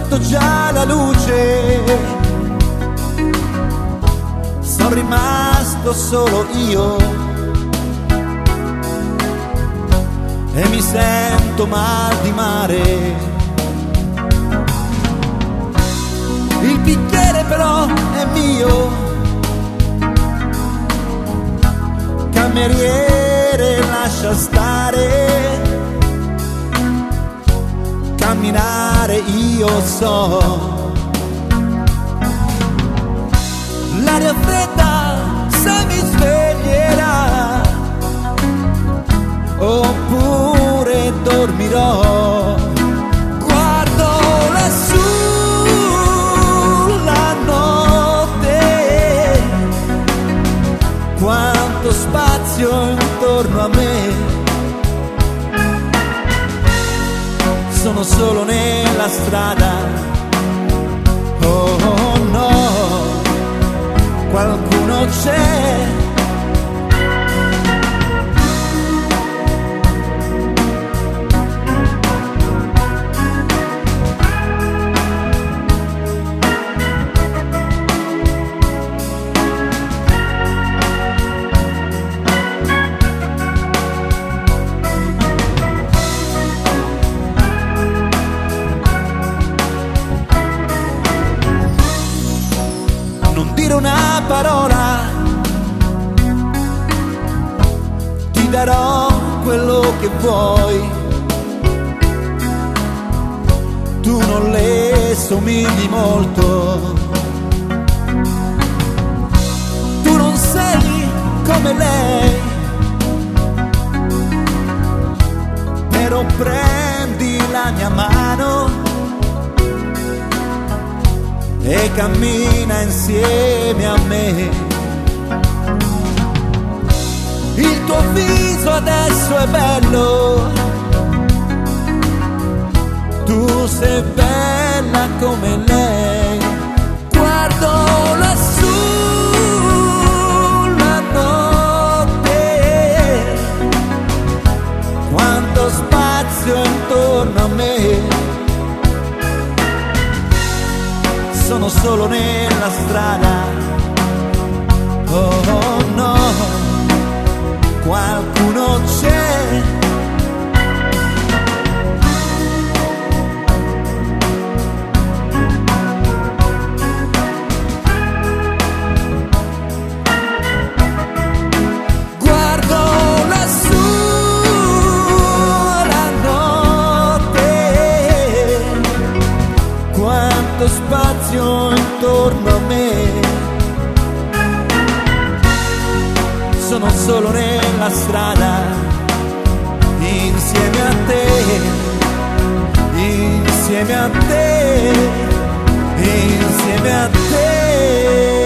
sotto già la luce, sono rimasto solo io e mi sento mal di mare. Il bicchiere però è mio, cameriere lascia stare, camminare io so. L'aria fredda se mi sveglierà, oppure dormirò. Guardo lassù la notte, quanto spazio intorno a me. Sono solo nella strada, oh no, qualcuno c'è. Non dire una parola, ti darò quello che vuoi. Tu non le somigli molto, tu non sei come lei, però prendi la mia mano e cammina insieme a me. Il tuo viso adesso è bello, tu sei bella come lei. Guardo lassù la notte, quanto spazio intorno a me. Sono solo nella strada, oh no, qualcuno c'è. Guardo lassù la notte, quanto spazio intorno a me. Sono solo nella strada, insieme a te, insieme a te, insieme a te.